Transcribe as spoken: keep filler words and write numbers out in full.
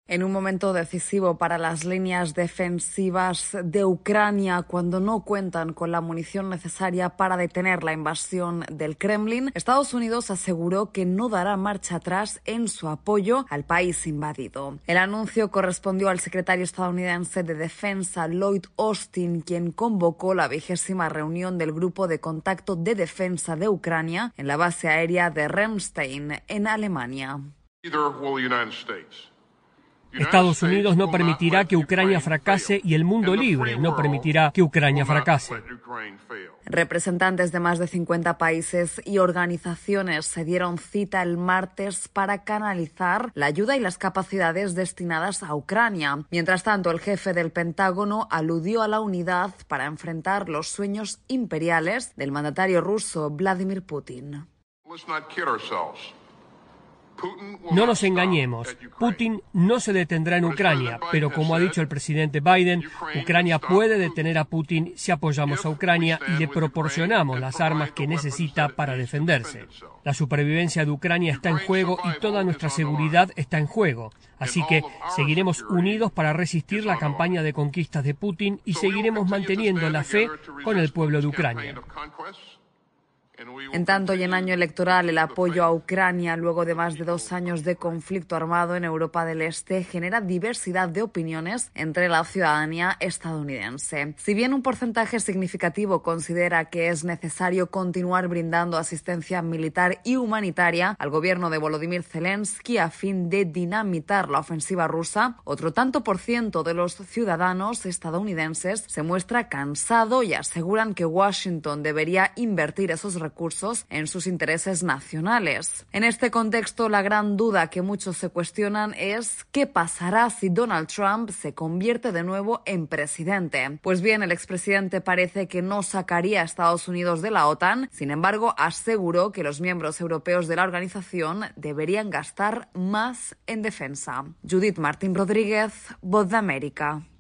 En un momento decisivo para las líneas defensivas de Ucrania, cuando no cuentan con la munición necesaria para detener la invasión del Kremlin, Estados Unidos aseguró que no dará marcha atrás en su apoyo al país invadido. El anuncio correspondió al secretario estadounidense de Defensa, Lloyd Austin, quien convocó la vigésima reunión del Grupo de Contacto de Defensa de Ucrania en la base aérea de Ramstein, en Alemania. Estados Unidos no permitirá que Ucrania fracase y el mundo libre no permitirá que Ucrania fracase. Representantes de más de cincuenta países y organizaciones se dieron cita el martes para canalizar la ayuda y las capacidades destinadas a Ucrania. Mientras tanto, el jefe del Pentágono aludió a la unidad para enfrentar los sueños imperiales del mandatario ruso Vladimir Putin. No nos engañemos, Putin no se detendrá en Ucrania, pero como ha dicho el presidente Biden, Ucrania puede detener a Putin si apoyamos a Ucrania y le proporcionamos las armas que necesita para defenderse. La supervivencia de Ucrania está en juego y toda nuestra seguridad está en juego, así que seguiremos unidos para resistir la campaña de conquistas de Putin y seguiremos manteniendo la fe con el pueblo de Ucrania. En tanto y en año electoral, el apoyo a Ucrania, luego de más de dos años de conflicto armado en Europa del Este, genera diversidad de opiniones entre la ciudadanía estadounidense. Si bien un porcentaje significativo considera que es necesario continuar brindando asistencia militar y humanitaria al gobierno de Volodymyr Zelensky a fin de dinamitar la ofensiva rusa, otro tanto por ciento de los ciudadanos estadounidenses se muestra cansado y aseguran que Washington debería invertir esos recursos recursos en sus intereses nacionales. En este contexto, la gran duda que muchos se cuestionan es ¿qué pasará si Donald Trump se convierte de nuevo en presidente? Pues bien, el expresidente parece que no sacaría a Estados Unidos de la OTAN, sin embargo, aseguró que los miembros europeos de la organización deberían gastar más en defensa. Judith Martín Rodríguez, Voz de América.